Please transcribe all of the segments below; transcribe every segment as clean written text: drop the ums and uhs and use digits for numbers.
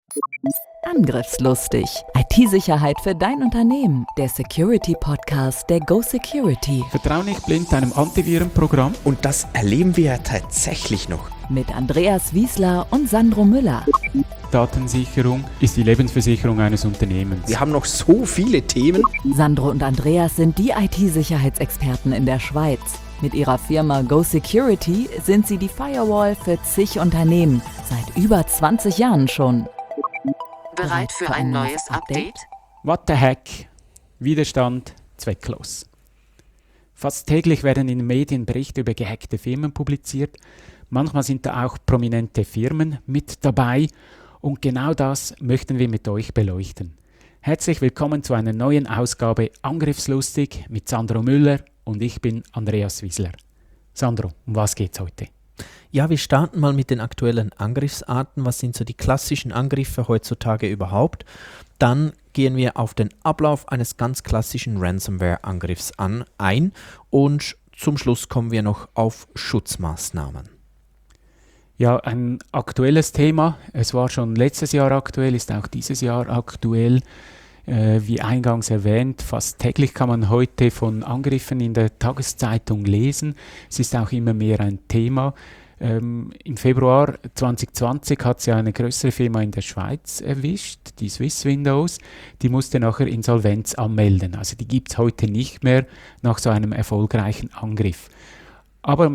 Angriffslustig. IT-Sicherheit für dein Unternehmen. Der Security-Podcast der Go Security. Vertrau nicht blind deinem Antivirenprogramm. Und das erleben wir ja tatsächlich noch. Mit Andreas Wiesler und Sandro Müller. Datensicherung ist die Lebensversicherung eines Unternehmens. Wir haben noch so viele Themen. Sandro und Andreas sind die IT-Sicherheitsexperten in der Schweiz. Mit ihrer Firma Go Security sind sie die Firewall für zig Unternehmen. Seit über 20 Jahren schon. Bereit für ein neues Update? What the heck? Widerstand zwecklos. Fast täglich werden in den Medien Berichte über gehackte Firmen publiziert. Manchmal sind da auch prominente Firmen mit dabei. Und genau das möchten wir mit euch beleuchten. Herzlich willkommen zu einer neuen Ausgabe Angriffslustig mit Sandro Müller und ich bin Andreas Wiesler. Sandro, um was geht's heute? Ja, wir starten mal mit den aktuellen Angriffsarten. Was sind so die klassischen Angriffe heutzutage überhaupt? Dann gehen wir auf den Ablauf eines ganz klassischen Ransomware-Angriffs ein und zum Schluss kommen wir noch auf Schutzmaßnahmen. Ja, ein aktuelles Thema. Es war schon letztes Jahr aktuell, ist auch dieses Jahr aktuell. Wie eingangs erwähnt, fast täglich kann man heute von Angriffen in der Tageszeitung lesen. Es ist auch immer mehr ein Thema. Im Februar 2020 hat sie eine größere Firma in der Schweiz erwischt, die Swiss Windows. Die musste nachher Insolvenz anmelden. Also die gibt es heute nicht mehr nach so einem erfolgreichen Angriff. Aber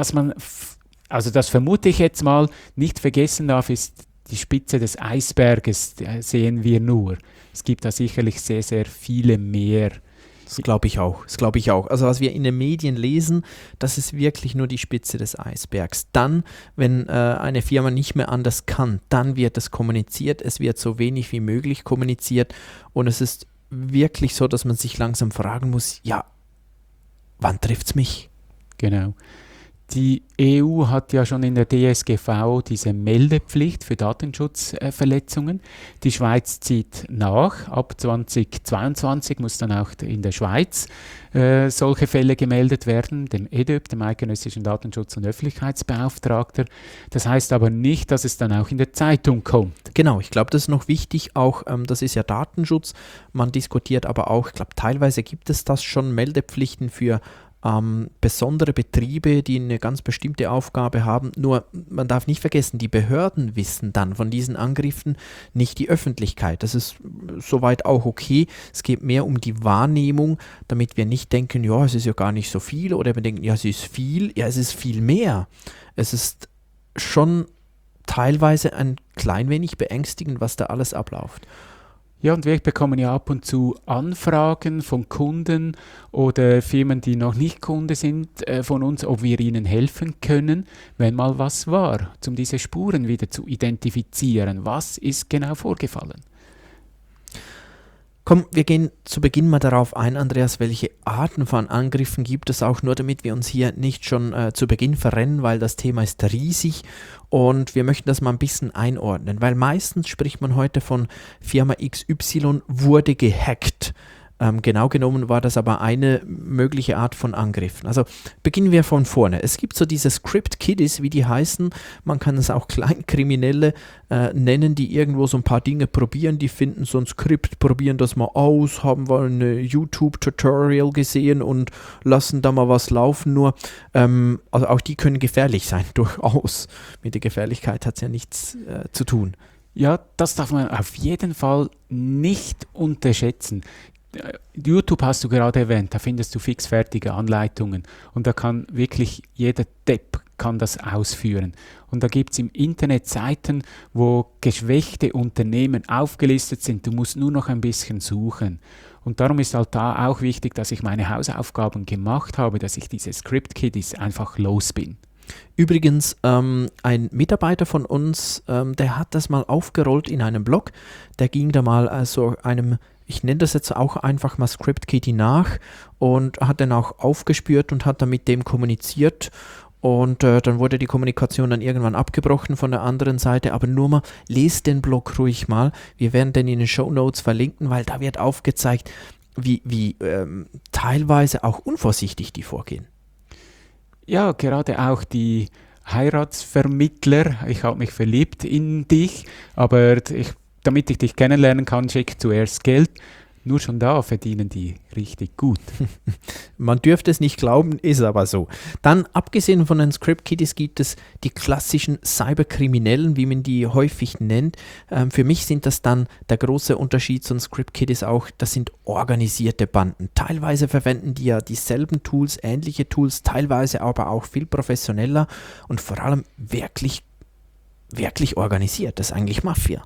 das vermute ich jetzt mal, nicht vergessen darf, ist die Spitze des Eisberges, sehen wir nur. Es gibt da sicherlich sehr, sehr viele mehr. Das glaube ich auch. Also was wir in den Medien lesen, das ist wirklich nur die Spitze des Eisbergs. Dann, wenn eine Firma nicht mehr anders kann, dann wird es kommuniziert. Es wird so wenig wie möglich kommuniziert. Und es ist wirklich so, dass man sich langsam fragen muss, ja, wann trifft es mich? Genau. Die EU hat ja schon in der DSGVO diese Meldepflicht für Datenschutzverletzungen. Die Schweiz zieht nach. Ab 2022 muss dann auch in der Schweiz solche Fälle gemeldet werden, dem EDÖB, dem Eidgenössischen Datenschutz- und Öffentlichkeitsbeauftragter. Das heißt aber nicht, dass es dann auch in der Zeitung kommt. Genau, ich glaube, das ist noch wichtig, auch das ist ja Datenschutz. Man diskutiert aber auch, ich glaube, teilweise gibt es das schon, Meldepflichten für besondere Betriebe, die eine ganz bestimmte Aufgabe haben. Nur, man darf nicht vergessen, die Behörden wissen dann von diesen Angriffen, nicht die Öffentlichkeit. Das ist soweit auch okay. Es geht mehr um die Wahrnehmung, damit wir nicht denken, ja, es ist ja gar nicht so viel, oder wir denken, ja, es ist viel. Ja, es ist viel mehr. Es ist schon teilweise ein klein wenig beängstigend, was da alles abläuft. Ja, und wir bekommen ja ab und zu Anfragen von Kunden oder Firmen, die noch nicht Kunde sind, von uns, ob wir ihnen helfen können, wenn mal was war, um diese Spuren wieder zu identifizieren. Was ist genau vorgefallen? Komm, wir gehen zu Beginn mal darauf ein, Andreas, welche Arten von Angriffen gibt es auch, nur damit wir uns hier nicht schon zu Beginn verrennen, weil das Thema ist riesig und wir möchten das mal ein bisschen einordnen, weil meistens spricht man heute von Firma XY wurde gehackt. Genau genommen war das aber eine mögliche Art von Angriffen. Also beginnen wir von vorne. Es gibt so diese Script-Kiddies, wie die heißen. Man kann es auch Kleinkriminelle nennen, die irgendwo so ein paar Dinge probieren. Die finden so ein Skript, probieren das mal aus, haben wir eine YouTube-Tutorial gesehen und lassen da mal was laufen. Nur, also auch die können gefährlich sein, durchaus. Mit der Gefährlichkeit hat es ja nichts zu tun. Ja, das darf man auf jeden Fall nicht unterschätzen. YouTube hast du gerade erwähnt, da findest du fixfertige Anleitungen und da kann wirklich jeder Depp kann das ausführen. Und da gibt es im Internet Seiten, wo geschwächte Unternehmen aufgelistet sind. Du musst nur noch ein bisschen suchen. Und darum ist halt da auch wichtig, dass ich meine Hausaufgaben gemacht habe, dass ich diese Script-Kiddies einfach los bin. Übrigens, ein Mitarbeiter von uns, der hat das mal aufgerollt in einem Blog. Der ging da mal so einem, ich nenne das jetzt auch einfach mal Script-Kiddie nach und hat dann auch aufgespürt und hat dann mit dem kommuniziert. Und dann wurde die Kommunikation dann irgendwann abgebrochen von der anderen Seite. Aber nur mal, lest den Blog ruhig mal. Wir werden den in den Shownotes verlinken, weil da wird aufgezeigt, wie teilweise auch unvorsichtig die vorgehen. Ja, gerade auch die Heiratsvermittler, ich habe mich verliebt in dich, aber ich damit ich dich kennenlernen kann, schick zuerst Geld. Nur schon da verdienen die richtig gut. Man dürfte es nicht glauben, ist aber so. Dann, abgesehen von den Script-Kiddies, gibt es die klassischen Cyberkriminellen, wie man die häufig nennt. Für mich sind das dann der große Unterschied zu den Script-Kiddies auch, das sind organisierte Banden. Teilweise verwenden die ja dieselben Tools, ähnliche Tools, teilweise aber auch viel professioneller und vor allem wirklich organisiert. Das ist eigentlich Mafia.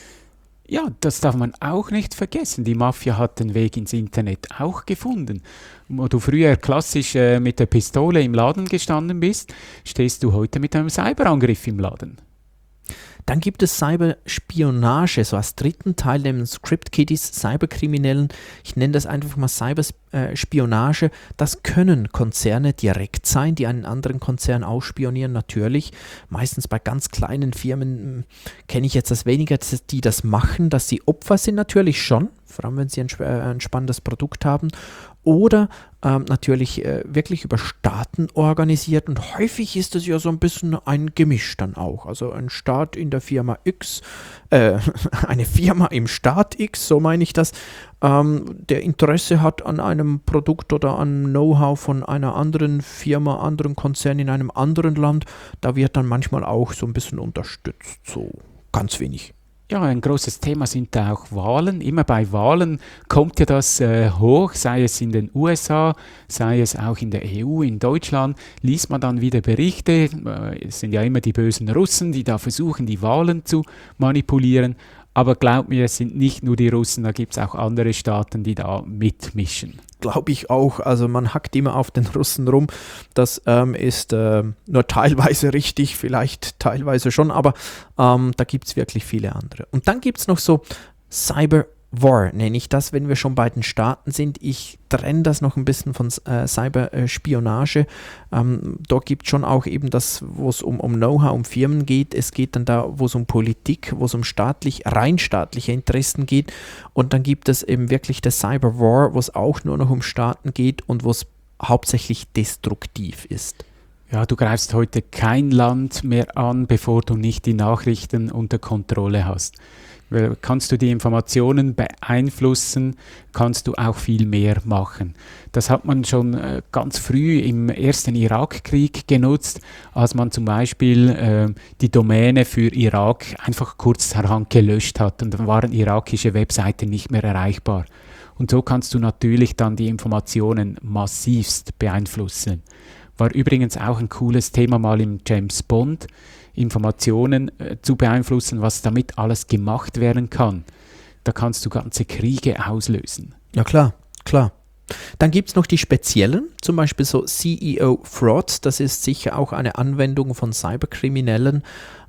Ja, das darf man auch nicht vergessen. Die Mafia hat den Weg ins Internet auch gefunden. Wo du früher klassisch mit der Pistole im Laden gestanden bist, stehst du heute mit einem Cyberangriff im Laden. Dann gibt es Cyberspionage, so als dritten Teil der Script-Kiddies, Cyberkriminellen. Ich nenne das einfach mal Cyberspionage. Das können Konzerne direkt sein, die einen anderen Konzern ausspionieren, natürlich. Meistens bei ganz kleinen Firmen kenne ich jetzt das weniger, die das machen, dass sie Opfer sind, natürlich schon, vor allem wenn sie ein spannendes Produkt haben. Oder natürlich wirklich über Staaten organisiert und häufig ist es ja so ein bisschen ein Gemisch dann auch. Also ein Staat in der Firma X, eine Firma im Staat X, so meine ich das, der Interesse hat an einem Produkt oder an Know-how von einer anderen Firma, anderen Konzern in einem anderen Land, da wird dann manchmal auch so ein bisschen unterstützt, so ganz wenig. Ja, ein großes Thema sind da auch Wahlen. Immer bei Wahlen kommt ja das hoch, sei es in den USA, sei es auch in der EU, in Deutschland, liest man dann wieder Berichte. Es sind ja immer die bösen Russen, die da versuchen, die Wahlen zu manipulieren. Aber glaub mir, es sind nicht nur die Russen, da gibt es auch andere Staaten, die da mitmischen. Glaube ich auch. Also man hackt immer auf den Russen rum. Das ist nur teilweise richtig, vielleicht teilweise schon, aber da gibt es wirklich viele andere. Und dann gibt es noch so Cyber War, nenne ich das, wenn wir schon bei den Staaten sind. Ich trenne das noch ein bisschen von Cyberspionage. Dort gibt es schon auch eben das, wo es um Know-how, um Firmen geht. Es geht dann da, wo es um Politik, wo es um rein staatliche Interessen geht. Und dann gibt es eben wirklich das Cyber War, wo es auch nur noch um Staaten geht und wo es hauptsächlich destruktiv ist. Ja, du greifst heute kein Land mehr an, bevor du nicht die Nachrichten unter Kontrolle hast. Kannst du die Informationen beeinflussen, kannst du auch viel mehr machen. Das hat man schon ganz früh im ersten Irakkrieg genutzt, als man zum Beispiel die Domäne für Irak einfach kurzerhand gelöscht hat und dann waren irakische Webseiten nicht mehr erreichbar. Und so kannst du natürlich dann die Informationen massivst beeinflussen. War übrigens auch ein cooles Thema mal im James Bond, Informationen zu beeinflussen, was damit alles gemacht werden kann. Da kannst du ganze Kriege auslösen. Ja, klar. Dann gibt es noch die speziellen, zum Beispiel so CEO-Fraud. Das ist sicher auch eine Anwendung von Cyberkriminellen.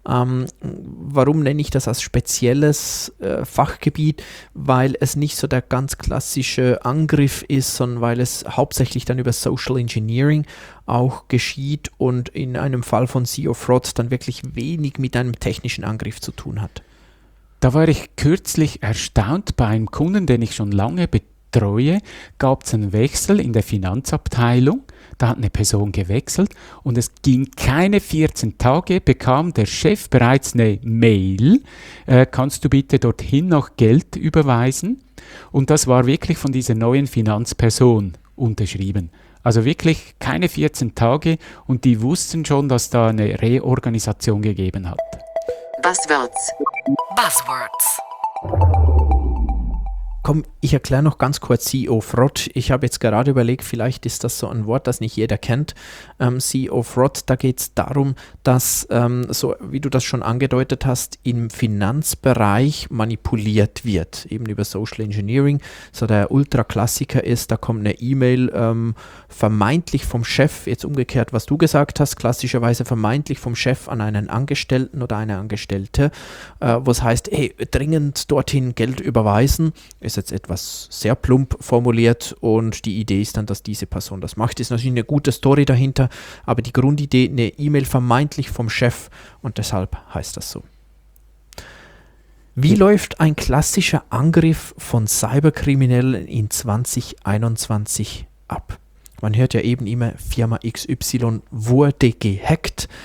Warum nenne ich das als spezielles Fachgebiet? Weil es nicht so der ganz klassische Angriff ist, sondern weil es hauptsächlich dann über Social Engineering auch geschieht und in einem Fall von CEO-Fraud dann wirklich wenig mit einem technischen Angriff zu tun hat. Da war ich kürzlich erstaunt bei einem Kunden, den ich schon lange betreue, gab es einen Wechsel in der Finanzabteilung. Da hat eine Person gewechselt und es ging keine 14 Tage, bekam der Chef bereits eine Mail, kannst du bitte dorthin noch Geld überweisen? Und das war wirklich von dieser neuen Finanzperson unterschrieben. Also wirklich keine 14 Tage und die wussten schon, dass da eine Reorganisation gegeben hat. Buzzwords. Komm, ich erkläre noch ganz kurz CEO-Fraud. Ich habe jetzt gerade überlegt, vielleicht ist das so ein Wort, das nicht jeder kennt. CEO-Fraud, da geht es darum, dass, so wie du das schon angedeutet hast, im Finanzbereich manipuliert wird, eben über Social Engineering. So der Ultraklassiker ist, da kommt eine E-Mail vermeintlich vom Chef, jetzt umgekehrt, was du gesagt hast, klassischerweise vermeintlich vom Chef an einen Angestellten oder eine Angestellte, wo es heißt, hey, dringend dorthin Geld überweisen. Ist jetzt etwas sehr plump formuliert und die Idee ist dann, dass diese Person das macht. Ist natürlich eine gute Story dahinter, aber die Grundidee, eine E-Mail vermeintlich vom Chef und deshalb heißt das so. Wie läuft ein klassischer Angriff von Cyberkriminellen in 2021 ab? Man hört ja eben immer, Firma XY wurde gehackt.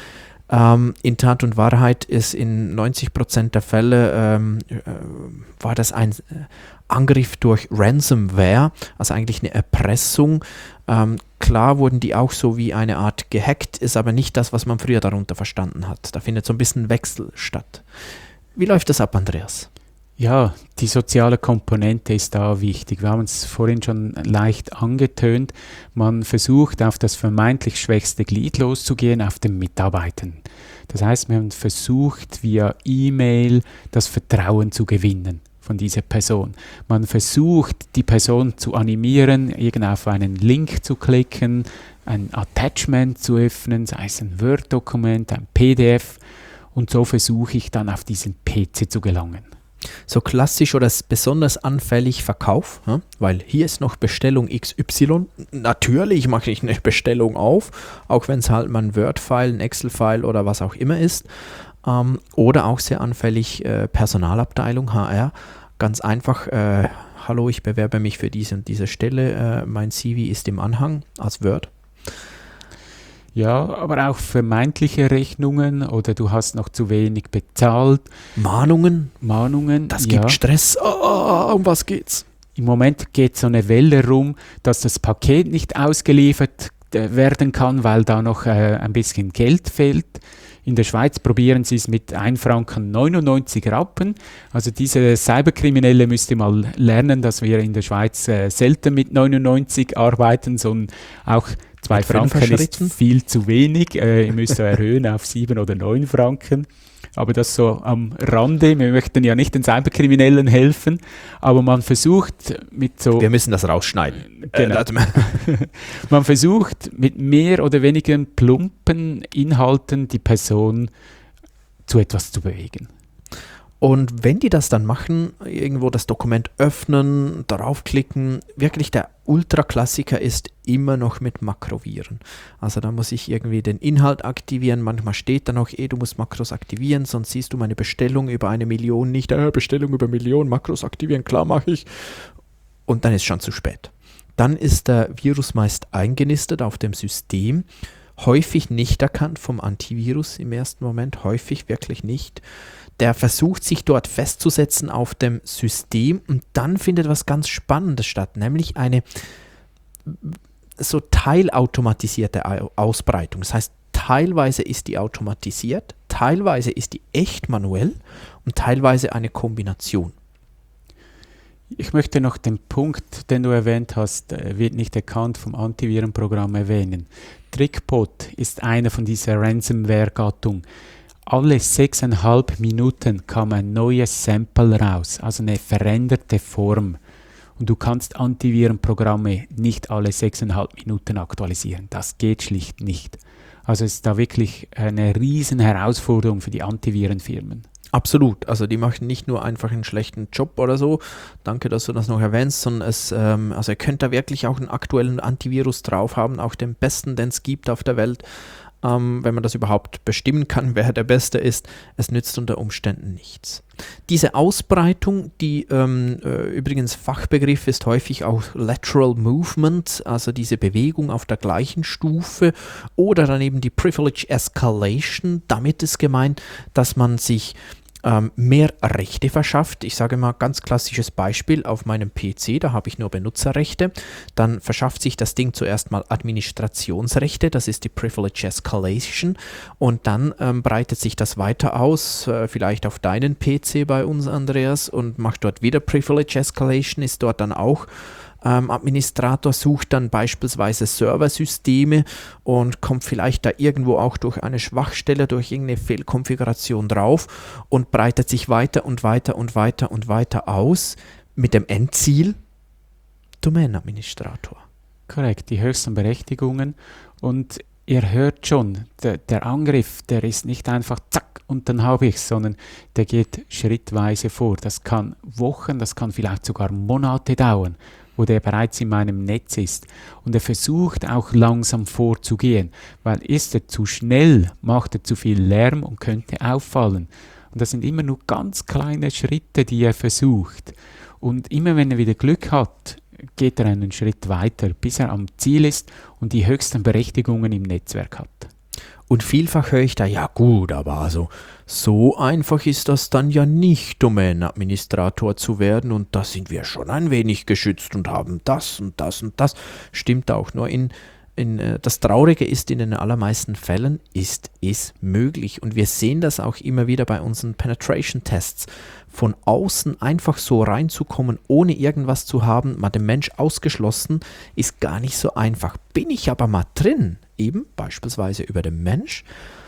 In Tat und Wahrheit ist in 90% der Fälle war das ein Angriff durch Ransomware, also eigentlich eine Erpressung. Klar wurden die auch so wie eine Art gehackt, ist aber nicht das, was man früher darunter verstanden hat. Da findet so ein bisschen Wechsel statt. Wie läuft das ab, Andreas? Ja, die soziale Komponente ist da wichtig. Wir haben es vorhin schon leicht angetönt. Man versucht, auf das vermeintlich schwächste Glied loszugehen, auf den Mitarbeitern. Das heißt, man versucht via E-Mail das Vertrauen zu gewinnen von dieser Person. Man versucht, die Person zu animieren, auf einen Link zu klicken, ein Attachment zu öffnen, sei es ein Word-Dokument, ein PDF. Und so versuche ich dann auf diesen PC zu gelangen. So klassisch oder besonders anfällig Verkauf, weil hier ist noch Bestellung XY. Natürlich mache ich eine Bestellung auf, auch wenn es halt mal ein Word-File, ein Excel-File oder was auch immer ist. Oder auch sehr anfällig Personalabteilung, HR. Ganz einfach, hallo, ich bewerbe mich für diese und diese Stelle. Mein CV ist im Anhang als Word. Ja, aber auch vermeintliche Rechnungen oder du hast noch zu wenig bezahlt. Mahnungen, das gibt Stress. Um was geht's? Im Moment geht so eine Welle rum, dass das Paket nicht ausgeliefert werden kann, weil da noch ein bisschen Geld fehlt. In der Schweiz probieren sie es mit 1,99 Franken. Also diese Cyberkriminelle müsste mal lernen, dass wir in der Schweiz selten mit 99 arbeiten, sondern auch 2 Franken ist viel zu wenig. Ihr müsst erhöhen auf 7 oder 9 Franken. Aber das so am Rande. Wir möchten ja nicht den Cyberkriminellen helfen, aber man versucht mit so... Wir müssen das rausschneiden. Genau. Man versucht mit mehr oder weniger plumpen Inhalten die Person zu etwas zu bewegen. Und wenn die das dann machen, irgendwo das Dokument öffnen, darauf klicken, wirklich der Ultraklassiker ist immer noch mit Makroviren. Also da muss ich irgendwie den Inhalt aktivieren. Manchmal steht da noch, du musst Makros aktivieren, sonst siehst du meine Bestellung über 1 Million nicht. Bestellung über 1 Million, Makros aktivieren, klar mache ich. Und dann ist schon zu spät. Dann ist der Virus meist eingenistet auf dem System. Häufig nicht erkannt vom Antivirus im ersten Moment, häufig wirklich nicht. Der versucht sich dort festzusetzen auf dem System und dann findet was ganz Spannendes statt, nämlich eine so teilautomatisierte Ausbreitung. Das heißt, teilweise ist die automatisiert, teilweise ist die echt manuell und teilweise eine Kombination. Ich möchte noch den Punkt, den du erwähnt hast, wird nicht erkannt vom Antivirenprogramm erwähnen. TrickBot ist einer von dieser Ransomware-Gattung. Alle 6,5 Minuten kam ein neues Sample raus, also eine veränderte Form. Und du kannst Antivirenprogramme nicht alle 6,5 Minuten aktualisieren. Das geht schlicht nicht. Also es ist da wirklich eine riesen Herausforderung für die Antivirenfirmen. Absolut, also die machen nicht nur einfach einen schlechten Job oder so, danke, dass du das noch erwähnst, sondern also ihr könnt da wirklich auch einen aktuellen Antivirus drauf haben, auch den besten, den es gibt auf der Welt. Wenn man das überhaupt bestimmen kann, wer der Beste ist, es nützt unter Umständen nichts. Diese Ausbreitung, die übrigens Fachbegriff ist häufig auch Lateral Movement, also diese Bewegung auf der gleichen Stufe oder dann eben die Privilege Escalation. Damit ist gemeint, dass man sich mehr Rechte verschafft. Ich sage mal, ganz klassisches Beispiel auf meinem PC, da habe ich nur Benutzerrechte. Dann verschafft sich das Ding zuerst mal Administrationsrechte, das ist die Privilege Escalation. Und dann breitet sich das weiter aus, vielleicht auf deinen PC bei uns, Andreas, und macht dort wieder Privilege Escalation, ist dort dann auch Administrator, sucht dann beispielsweise Serversysteme und kommt vielleicht da irgendwo auch durch eine Schwachstelle, durch irgendeine Fehlkonfiguration drauf und breitet sich weiter und weiter und weiter und weiter aus mit dem Endziel Domänenadministrator. Korrekt, die höchsten Berechtigungen. Und ihr hört schon, der Angriff, der ist nicht einfach zack und dann habe ich es, sondern der geht schrittweise vor. Das kann Wochen, das kann vielleicht sogar Monate dauern, wo der bereits in meinem Netz ist. Und er versucht auch langsam vorzugehen, weil ist er zu schnell, macht er zu viel Lärm und könnte auffallen. Und das sind immer nur ganz kleine Schritte, die er versucht. Und immer wenn er wieder Glück hat, geht er einen Schritt weiter, bis er am Ziel ist und die höchsten Berechtigungen im Netzwerk hat. Und vielfach höre ich da, ja gut, aber also so einfach ist das dann ja nicht, Domänenadministrator zu werden und da sind wir schon ein wenig geschützt und haben das und das und das. Stimmt auch, nur das Traurige ist, in den allermeisten Fällen ist es möglich und wir sehen das auch immer wieder bei unseren Penetration-Tests. Von außen einfach so reinzukommen, ohne irgendwas zu haben, mal den Mensch ausgeschlossen, ist gar nicht so einfach. Bin ich aber mal drin, eben beispielsweise über den Mensch,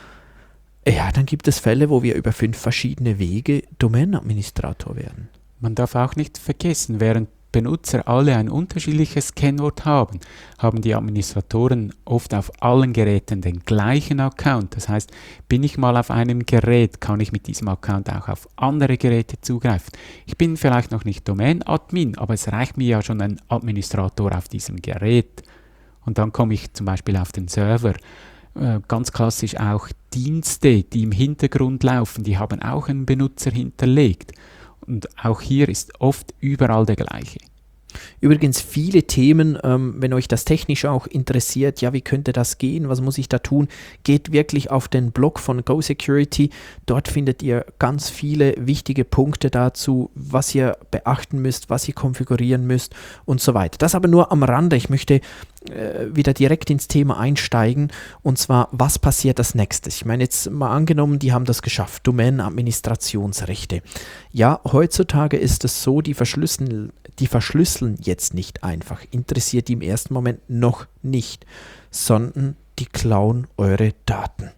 ja, dann gibt es Fälle, wo wir über 5 verschiedene Wege Domänenadministrator werden. Man darf auch nicht vergessen, während Benutzer alle ein unterschiedliches Kennwort haben, haben die Administratoren oft auf allen Geräten den gleichen Account. Das heißt, bin ich mal auf einem Gerät, kann ich mit diesem Account auch auf andere Geräte zugreifen. Ich bin vielleicht noch nicht Domain-Admin, aber es reicht mir ja schon ein Administrator auf diesem Gerät. Und dann komme ich zum Beispiel auf den Server. Ganz klassisch auch Dienste, die im Hintergrund laufen, die haben auch einen Benutzer hinterlegt. Und auch hier ist oft überall der gleiche. Übrigens viele Themen, wenn euch das technisch auch interessiert, ja, wie könnte das gehen, was muss ich da tun, geht wirklich auf den Blog von GoSecurity. Dort findet ihr ganz viele wichtige Punkte dazu, was ihr beachten müsst, was ihr konfigurieren müsst und so weiter. Das aber nur am Rande. Ich möchte wieder direkt ins Thema einsteigen und zwar, was passiert als nächstes? Ich meine, jetzt mal angenommen, die haben das geschafft, Domänenadministrationsrechte. Ja, heutzutage ist es so, die verschlüsseln jetzt nicht einfach, interessiert die im ersten Moment noch nicht, sondern die klauen eure Daten.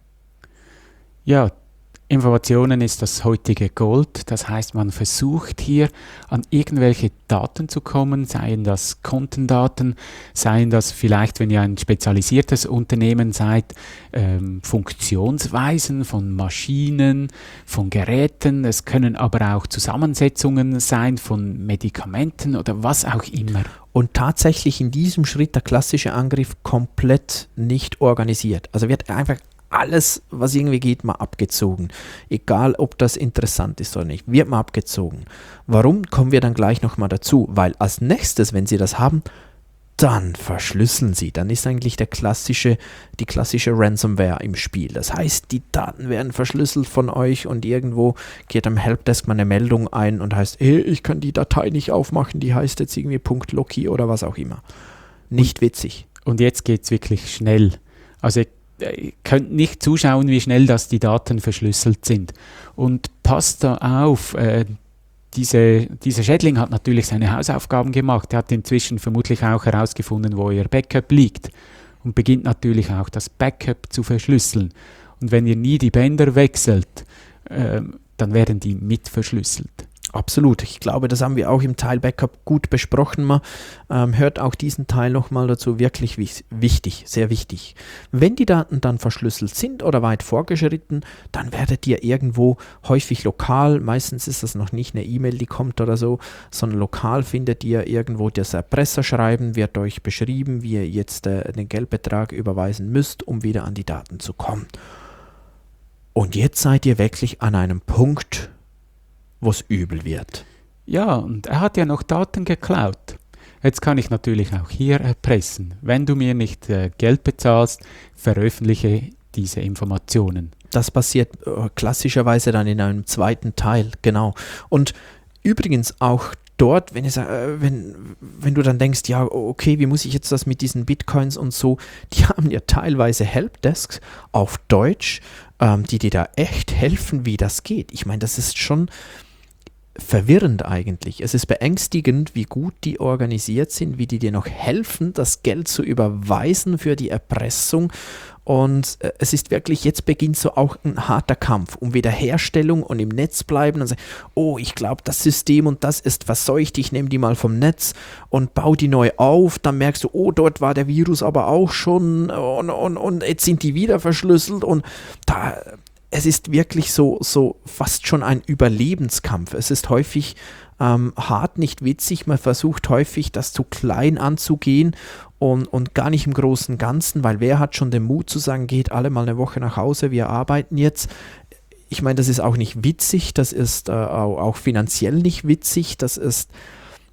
Ja, Informationen ist das heutige Gold, das heißt, man versucht hier an irgendwelche Daten zu kommen, seien das Kontendaten, seien das vielleicht, wenn ihr ein spezialisiertes Unternehmen seid, Funktionsweisen von Maschinen, von Geräten, es können aber auch Zusammensetzungen sein von Medikamenten oder was auch immer. Und tatsächlich in diesem Schritt der klassische Angriff komplett nicht organisiert. Also wird einfach alles, was irgendwie geht, mal abgezogen. Egal, ob das interessant ist oder nicht, wird mal abgezogen. Warum, kommen wir dann gleich nochmal dazu? Weil als nächstes, wenn Sie das haben, dann verschlüsseln Sie. Dann ist eigentlich die klassische Ransomware im Spiel. Das heißt, die Daten werden verschlüsselt von euch und irgendwo geht am Helpdesk mal eine Meldung ein und heißt, hey, ich kann die Datei nicht aufmachen, die heißt jetzt irgendwie .loki oder was auch immer. Nicht witzig. Und jetzt geht es wirklich schnell. Also ihr könnt nicht zuschauen, wie schnell das die Daten verschlüsselt sind. Und passt da auf, dieser Schädling hat natürlich seine Hausaufgaben gemacht. Er hat inzwischen vermutlich auch herausgefunden, wo ihr Backup liegt und beginnt natürlich auch das Backup zu verschlüsseln. Und wenn ihr nie die Bänder wechselt, dann werden die mit verschlüsselt. Absolut. Ich glaube, das haben wir auch im Teil Backup gut besprochen. Hört auch diesen Teil nochmal dazu. Wirklich wichtig, sehr wichtig. Wenn die Daten dann verschlüsselt sind oder weit vorgeschritten, dann werdet ihr irgendwo häufig lokal, meistens ist das noch nicht eine E-Mail, die kommt oder so, sondern lokal findet ihr irgendwo das Erpresserschreiben, wird euch beschrieben, wie ihr jetzt den Geldbetrag überweisen müsst, um wieder an die Daten zu kommen. Und jetzt seid ihr wirklich an einem Punkt, wo es übel wird. Ja, und er hat ja noch Daten geklaut. Jetzt kann ich natürlich auch hier erpressen. Wenn du mir nicht Geld bezahlst, veröffentliche diese Informationen. Das passiert klassischerweise dann in einem zweiten Teil, genau. Und übrigens auch dort, wenn du dann denkst, ja, okay, wie muss ich jetzt das mit diesen Bitcoins und so, die haben ja teilweise Helpdesks auf Deutsch, die dir da echt helfen, wie das geht. Ich meine, das ist schon verwirrend eigentlich. Es ist beängstigend, wie gut die organisiert sind, wie die dir noch helfen, das Geld zu überweisen für die Erpressung. Und es ist wirklich, jetzt beginnt so auch ein harter Kampf um Wiederherstellung und im Netz bleiben und sagen, oh, ich glaube, das System und das ist verseucht, ich nehme die mal vom Netz und baue die neu auf. Dann merkst du, oh, dort war der Virus aber auch schon und jetzt sind die wieder verschlüsselt und da... Es ist wirklich so fast schon ein Überlebenskampf. Es ist häufig hart, nicht witzig. Man versucht häufig, das zu klein anzugehen und gar nicht im großen Ganzen, weil wer hat schon den Mut zu sagen, geht alle mal eine Woche nach Hause, wir arbeiten jetzt. Ich meine, das ist auch nicht witzig, das ist auch finanziell nicht witzig, das ist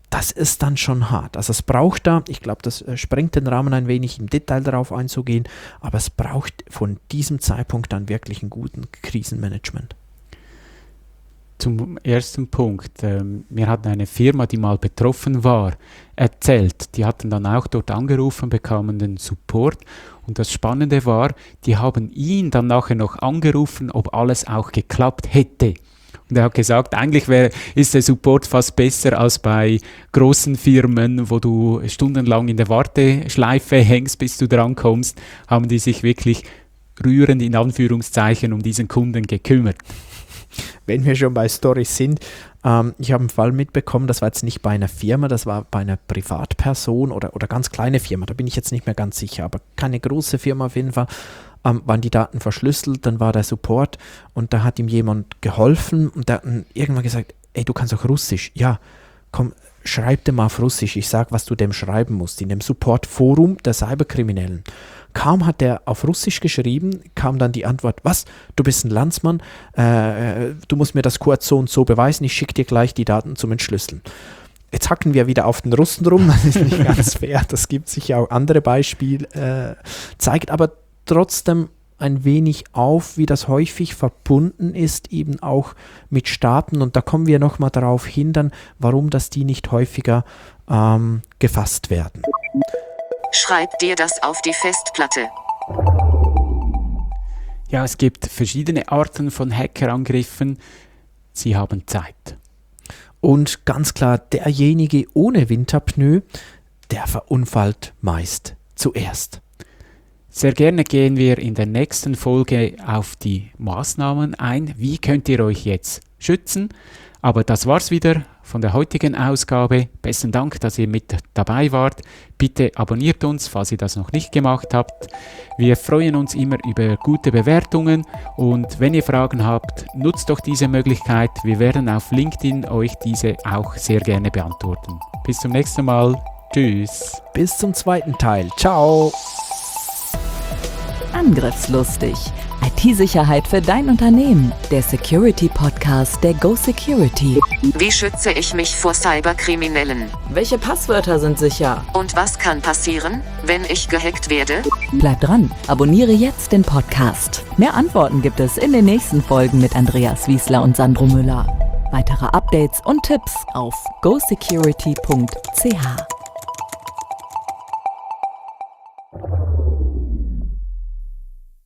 das ist dann schon hart. Also es braucht da, ich glaube, das sprengt den Rahmen ein wenig, im Detail darauf einzugehen, aber es braucht von diesem Zeitpunkt dann wirklich einen guten Krisenmanagement. Zum ersten Punkt. Mir hat eine Firma, die mal betroffen war, erzählt. Die hatten dann auch dort angerufen, bekamen den Support. Und das Spannende war, die haben ihn dann nachher noch angerufen, ob alles auch geklappt hätte. Und er hat gesagt, eigentlich ist der Support fast besser als bei großen Firmen, wo du stundenlang in der Warteschleife hängst, bis du drankommst, haben die sich wirklich rührend in Anführungszeichen um diesen Kunden gekümmert. Wenn wir schon bei Storys sind, ich habe einen Fall mitbekommen, das war jetzt nicht bei einer Firma, das war bei einer Privatperson oder ganz kleine Firma, da bin ich jetzt nicht mehr ganz sicher, aber keine große Firma auf jeden Fall, waren die Daten verschlüsselt, dann war der Support und da hat ihm jemand geholfen und der hat irgendwann gesagt, ey, du kannst auch Russisch, ja, komm, schreib dem mal auf Russisch, ich sag, was du dem schreiben musst, in dem Support-Forum der Cyberkriminellen. Kaum hat er auf Russisch geschrieben, kam dann die Antwort, was, du bist ein Landsmann, du musst mir das kurz so und so beweisen, ich schicke dir gleich die Daten zum Entschlüsseln. Jetzt hacken wir wieder auf den Russen rum, das ist nicht ganz fair, das gibt sicher auch andere Beispiele, zeigt aber trotzdem ein wenig auf, wie das häufig verbunden ist, eben auch mit Staaten und da kommen wir nochmal darauf hin, dann, warum das die nicht häufiger gefasst werden. Schreib dir das auf die Festplatte. Ja, es gibt verschiedene Arten von Hackerangriffen. Sie haben Zeit. Und ganz klar, derjenige ohne Winterpneu, der verunfallt meist zuerst. Sehr gerne gehen wir in der nächsten Folge auf die Maßnahmen ein. Wie könnt ihr euch jetzt schützen? Aber das war's wieder von der heutigen Ausgabe. Besten Dank, dass ihr mit dabei wart. Bitte abonniert uns, falls ihr das noch nicht gemacht habt. Wir freuen uns immer über gute Bewertungen und wenn ihr Fragen habt, nutzt doch diese Möglichkeit. Wir werden auf LinkedIn euch diese auch sehr gerne beantworten. Bis zum nächsten Mal. Tschüss. Bis zum zweiten Teil. Ciao. Angriffslustig. IT-Sicherheit für dein Unternehmen. Der Security-Podcast der Go Security. Wie schütze ich mich vor Cyberkriminellen? Welche Passwörter sind sicher? Und was kann passieren, wenn ich gehackt werde? Bleib dran, abonniere jetzt den Podcast. Mehr Antworten gibt es in den nächsten Folgen mit Andreas Wiesler und Sandro Müller. Weitere Updates und Tipps auf gosecurity.ch.